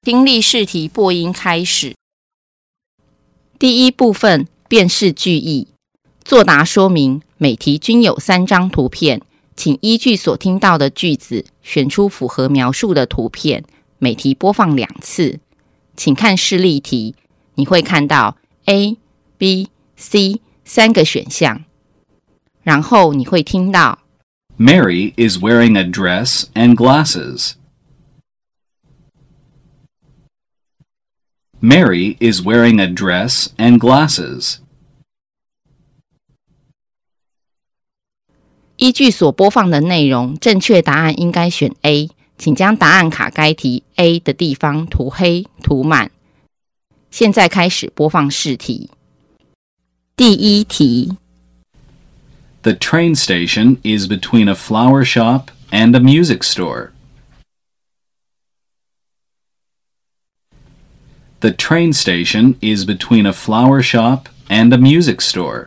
听力试题播音开始。第一部分，辨识句意。作答说明，每题均有3张图片，请依据所听到的句子选出符合描述的图片，每题播放2次。请看示例题，你会看到 A、B、C 3个选项，然后你会听到 Mary is wearing a dress and glasses. Mary is wearing a dress and glasses. 依据所播放的内容，正确答案应该选 A， 请将答案卡该题 A 的地方涂黑涂满。现在开始播放试题。第一题， The train station is between a flower shop and a music store. The train station is between a flower shop and a music store.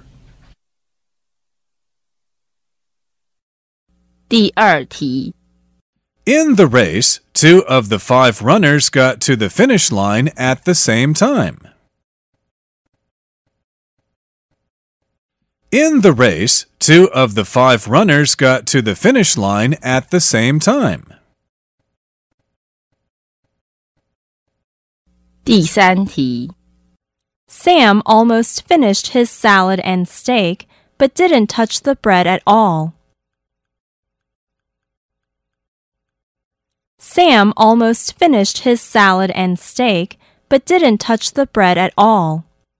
第二题， In the race, 2 of the 5 runners got to the finish line at the same time. In the race, 2 of the 5 runners got to the finish line at the same time. 第三题， Sam almost finished his salad and steak, but didn't touch the bread at all. Sam almost finished his salad and steak, but didn't touch the bread at all.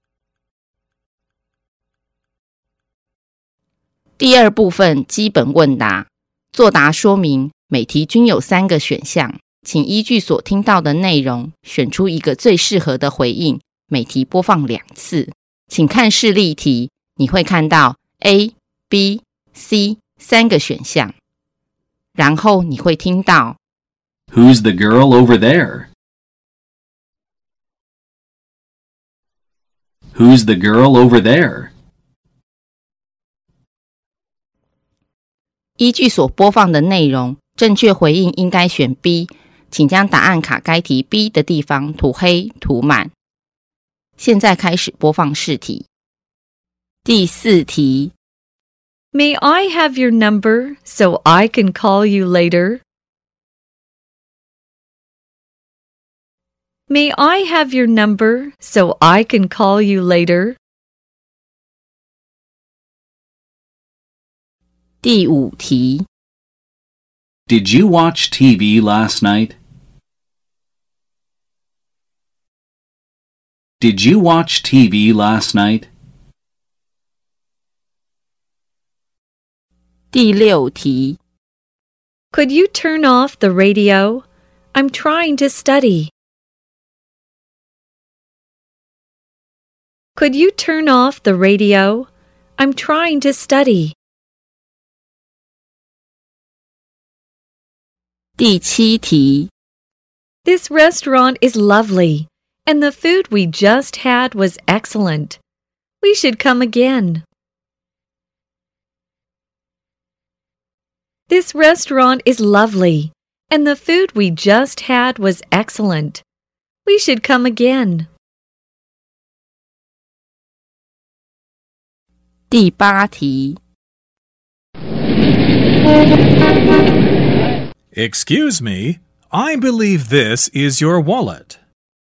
第二部分基本问答。作答说明，每题均有3个选项，请依据所听到的内容选出一个最适合的回应，每题播放2次。请看示例题，你会看到 A、B、C 3个选项，然后你会听到 Who's the girl over there? Who's the girl over there? 依据所播放的内容，正确回应应该选 B， 请将答案卡该题 B 的地方涂黑涂满。现在开始播放试题。第4题， May I have your number so I can call you later? May I have your number so I can call you later? 第5题， Did you watch TV last night? Did you watch TV last night? 第6题， Could you turn off the radio? I'm trying to study. Could you turn off the radio? I'm trying to study. 第7题， This restaurant is lovely, and the food we just had was excellent. We should come again. This restaurant is lovely, and the food we just had was excellent. We should come again. 第8题， Excuse me, I believe this is your wallet.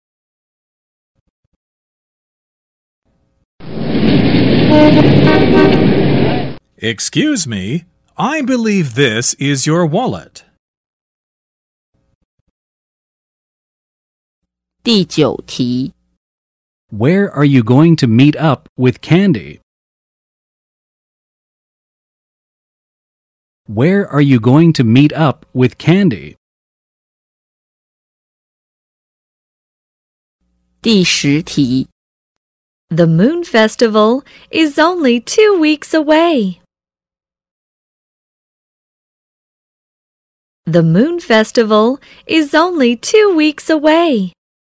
Excuse me, I believe this is your wallet. 第9题， Where are you going to meet up with Candy? Where are you going to meet up with Candy? 第10题， The Moon Festival is only 2 weeks away. The Moon Festival is only 2 weeks away.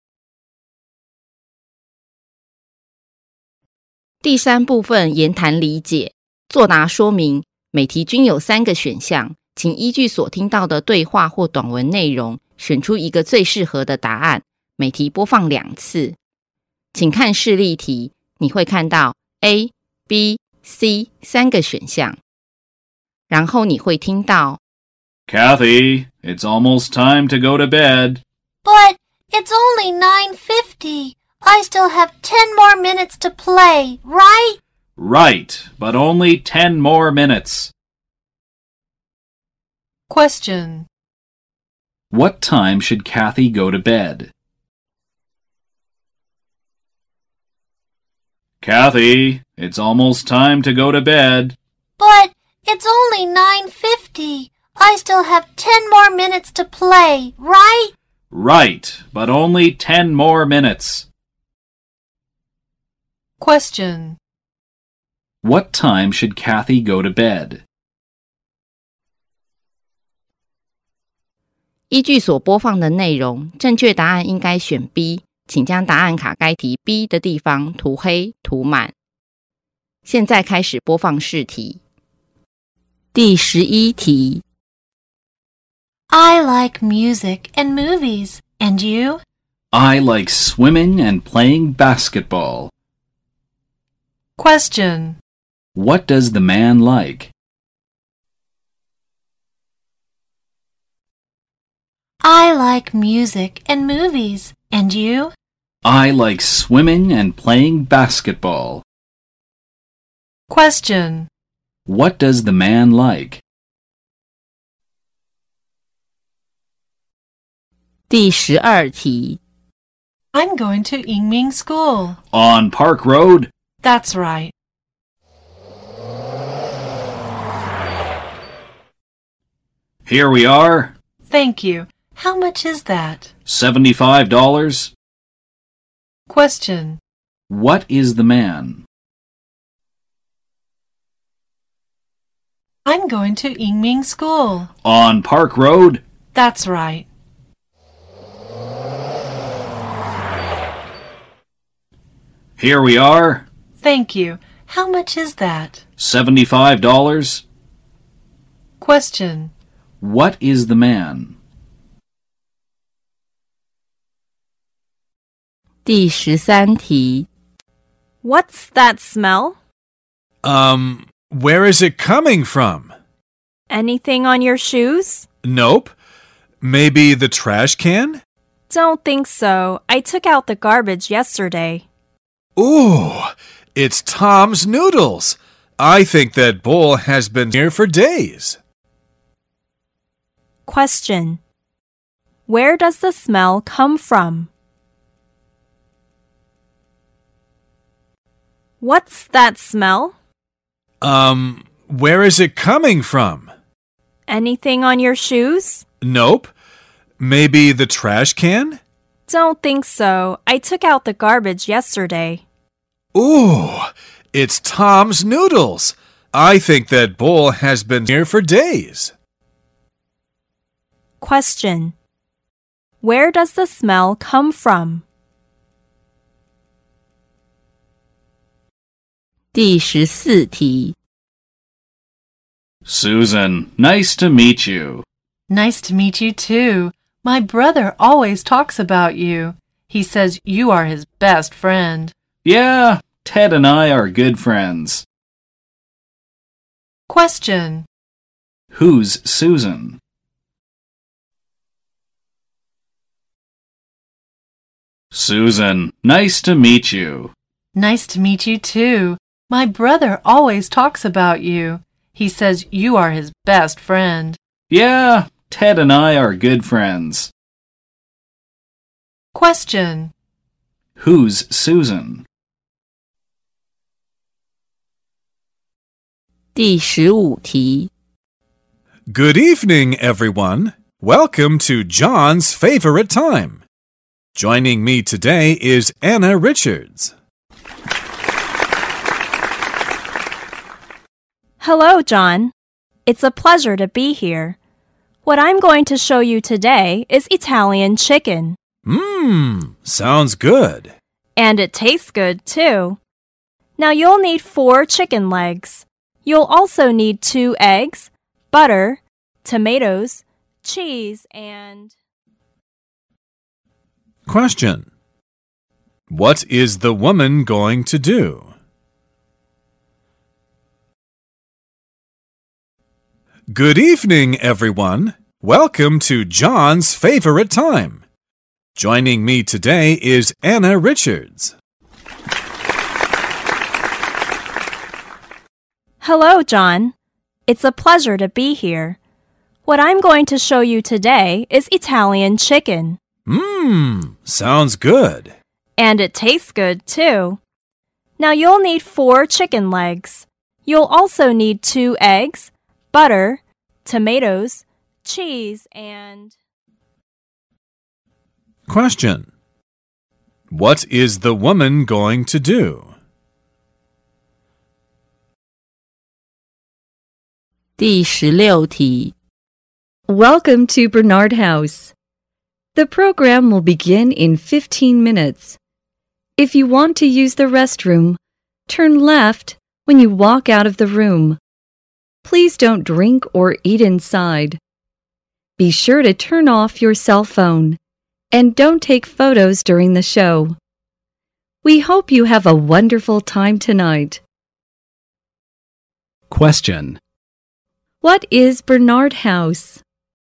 第3部分言谈理解。作答说明，每题均有3个选项，请依据所听到的对话或短文内容，选出一个最适合的答案， 每题播放2次。请看示例题，你会看到 A、B、C 3个选项。然后你会听到 Kathy, it's almost time to go to bed. But it's only 9:50. I still have 10 more minutes to play, right? Right, but only 10 more minutes. Question. What time should Kathy go to bed? Kathy, it's almost time to go to bed. But it's only 9:50. I still have 10 more minutes to play, right? Right, but only 10 more minutes. Question. What time should Kathy go to bed? 依据所播放的内容，正确答案应该选 B， 请将答案卡该题 B 的地方涂黑涂满。现在开始播放试题。第11题。 I like music and movies. And you? I like swimming and playing basketball. Question. What does the man like? I like music and movies. And you? I like swimming and playing basketball. Question. What does the man like? 第12题。 I'm going to Yingming School. On Park Road? That's right. Here we are. Thank you. How much is that? $75. Question. What is the man? I'm going to Yingming School. On Park Road? That's right. Here we are. Thank you. How much is that? $75. Question. What is the man? 第13题。 What's that smell? Where is it coming from? Anything on your shoes? Nope. Maybe the trash can? Don't think so. I took out the garbage yesterday. Ooh, it's Tom's noodles. I think that bowl has been here for days. Question. Where does the smell come from? What's that smell? Where is it coming from? Anything on your shoes? Nope. Maybe the trash can? Don't think so. I took out the garbage yesterday. Ooh, it's Tom's noodles. I think that bowl has been here for days. Question. Where does the smell come from? 第14题。 Susan, nice to meet you. Nice to meet you too. My brother always talks about you. He says you are his best friend. Yeah, Ted and I are good friends. Question. Who's Susan? Susan, nice to meet you. Nice to meet you too. My brother always talks about you. He says you are his best friend. Yeah, Ted and I are good friends. Question. Who's Susan? 第15题。 Good evening, everyone. Welcome to John's favorite time. Joining me today is Anna Richards. Hello, John. It's a pleasure to be here. What I'm going to show you today is Italian chicken. Sounds good. And it tastes good, too. Now you'll need 4 chicken legs. You'll also need 2 eggs, butter, tomatoes, cheese, and... Question. What is the woman going to do? Good evening, everyone. Welcome to John's Favorite Time. Joining me today is Anna Richards. Hello, John. It's a pleasure to be here. What I'm going to show you today is Italian chicken. Sounds good. And it tastes good, too. Now you'll need 4 chicken legs. You'll also need 2 eggs, butter, tomatoes, cheese, and... Question. What is the woman going to do? 第16题 Welcome to Bernard House. The program will begin in 15 minutes. If you want to use the restroom, turn left when you walk out of the room. Please don't drink or eat inside. Be sure to turn off your cell phone and don't take photos during the show. We hope you have a wonderful time tonight. Question. What is Bernard House?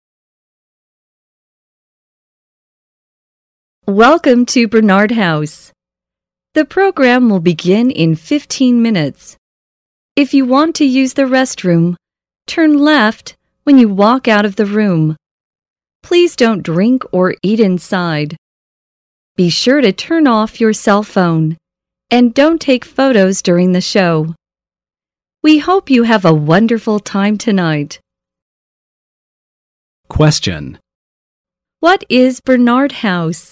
Welcome to Bernard House. The program will begin in 15 minutes. If you want to use the restroom, turn left when you walk out of the room. Please don't drink or eat inside. Be sure to turn off your cell phone and don't take photos during the show. We hope you have a wonderful time tonight. Question. What is Bernard House?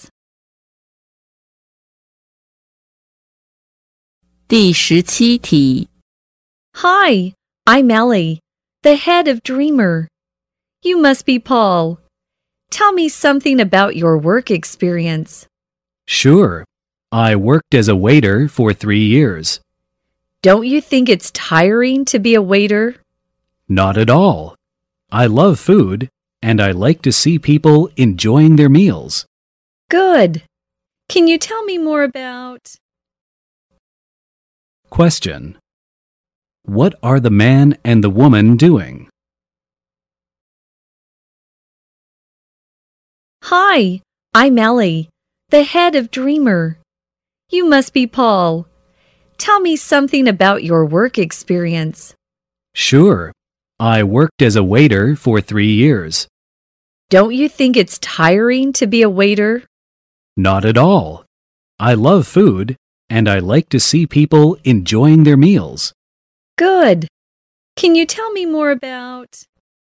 第17题 Hi, I'm Ellie, the head of Dreamer. You must be Paul. Tell me something about your work experience. Sure. I worked as a waiter for 3 years. Don't you think it's tiring to be a waiter? Not at all. I love food, and I like to see people enjoying their meals. Good. Can you tell me more about... Question. What are the man and the woman doing? Hi, I'm Ellie, the head of Dreamer. You must be Paul. Tell me something about your work experience. Sure. I worked as a waiter for 3 years. Don't you think it's tiring to be a waiter? Not at all. I love food, and I like to see people enjoying their meals. Good. Can you tell me more about...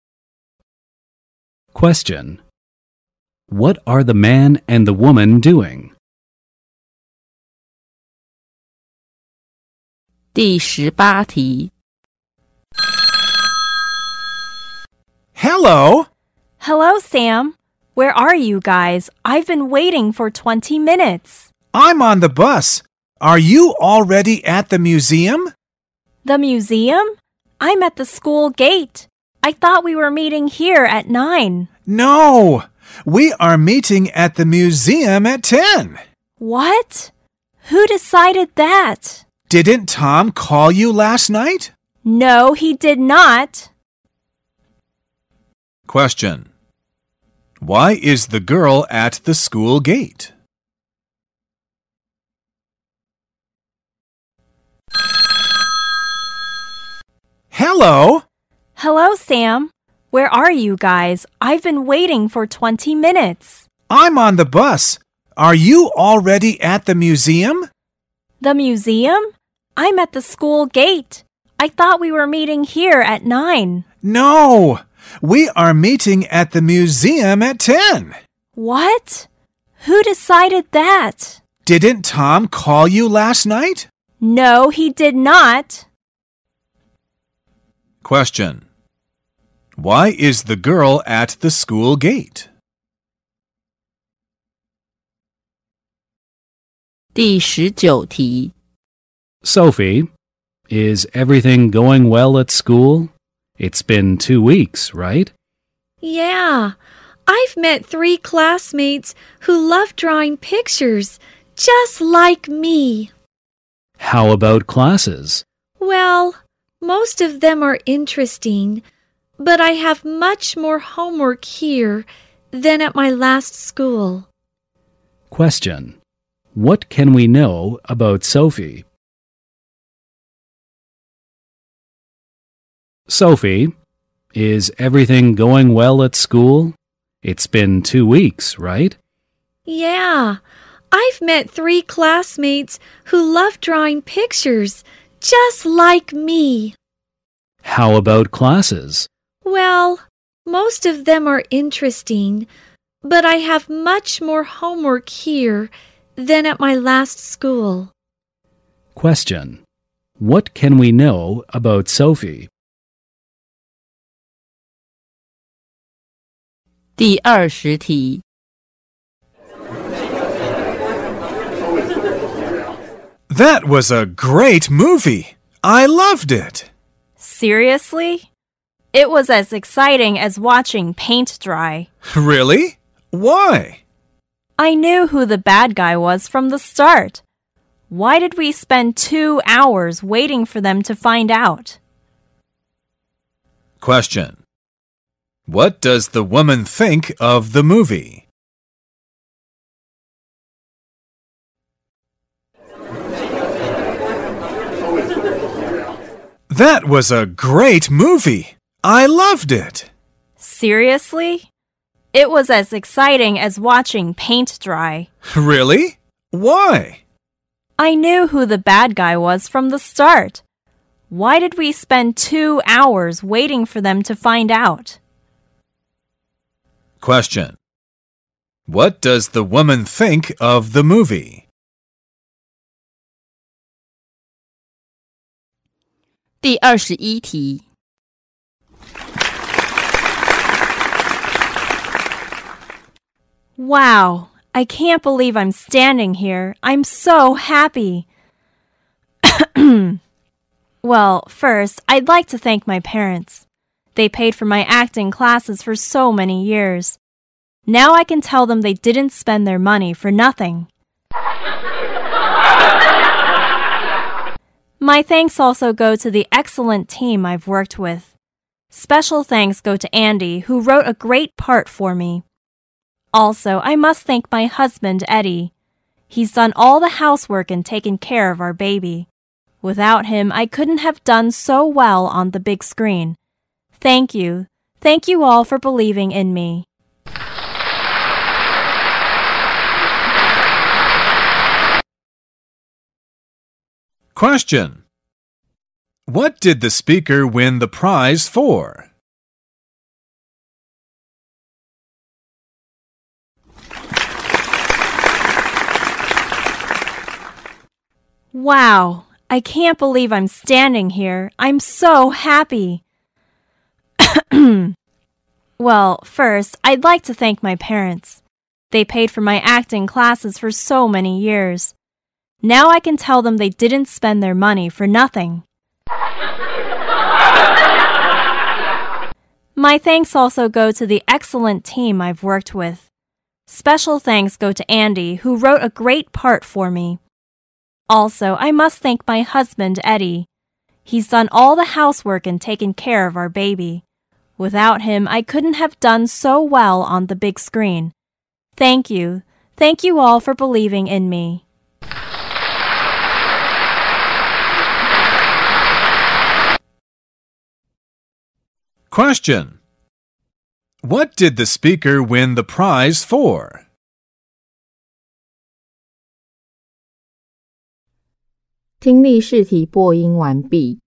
Question. What are the man and the woman doing? 第18题 Hello. Hello, Sam. Where are you guys? I've been waiting for 20 minutes. I'm on the bus. Are you already at the museum? The museum? I'm at the school gate. I thought we were meeting here at 9. No, we are meeting at the museum at 10. What? Who decided that? Didn't Tom call you last night? No, he did not. Question. Why is the girl at the school gate? Hello. Hello, Sam. Where are you guys? I've been waiting for 20 minutes. I'm on the bus. Are you already at the museum? The museum? I'm at the school gate. I thought we were meeting here at 9. No, we are meeting at the museum at 10. What? Who decided that? Didn't Tom call you last night? No, he did not. Question. Why is the girl at the school gate? 第19题 Sophie, is everything going well at school? It's been 2 weeks, right? Yeah, I've met 3 classmates who love drawing pictures, just like me. How about classes? Well, most of them are interesting, but I have much more homework here than at my last school. Question. What can we know about Sophie? Sophie, is everything going well at school? It's been 2 weeks, right? Yeah, I've met 3 classmates who love drawing pictures, just like me. How about classes? Well, most of them are interesting, but I have much more homework here than at my last school. Question. What can we know about Sophie? 第20题。 That was a great movie. I loved it. Seriously? It was as exciting as watching paint dry. Really? Why? I knew who the bad guy was from the start. Why did we spend 2 hours waiting for them to find out? Question. What does the woman think of the movie? That was a great movie. I loved it. Seriously? It was as exciting as watching paint dry. Really? Why? I knew who the bad guy was from the start. Why did we spend 2 hours waiting for them to find out? Question. What does the woman think of the movie? 第21题。 Wow, I can't believe I'm standing here. I'm so happy. Well, first, I'd like to thank my parents. They paid for my acting classes for so many years. Now I can tell them they didn't spend their money for nothing. My thanks also go to the excellent team I've worked with. Special thanks go to Andy, who wrote a great part for me. Also, I must thank my husband, Eddie. He's done all the housework and taken care of our baby. Without him, I couldn't have done so well on the big screen. Thank you. Thank you all for believing in me. Question. What did the speaker win the prize for? Wow, I can't believe I'm standing here. I'm so happy. Well, first, I'd like to thank my parents. They paid for my acting classes for so many years. Now I can tell them they didn't spend their money for nothing. My thanks also go to the excellent team I've worked with. Special thanks go to Andy, who wrote a great part for me. Also, I must thank my husband, Eddie. He's done all the housework and taken care of our baby. Without him, I couldn't have done so well on the big screen. Thank you. Thank you all for believing in me. Question. What did the speaker win the prize for? 听力试题播音完毕。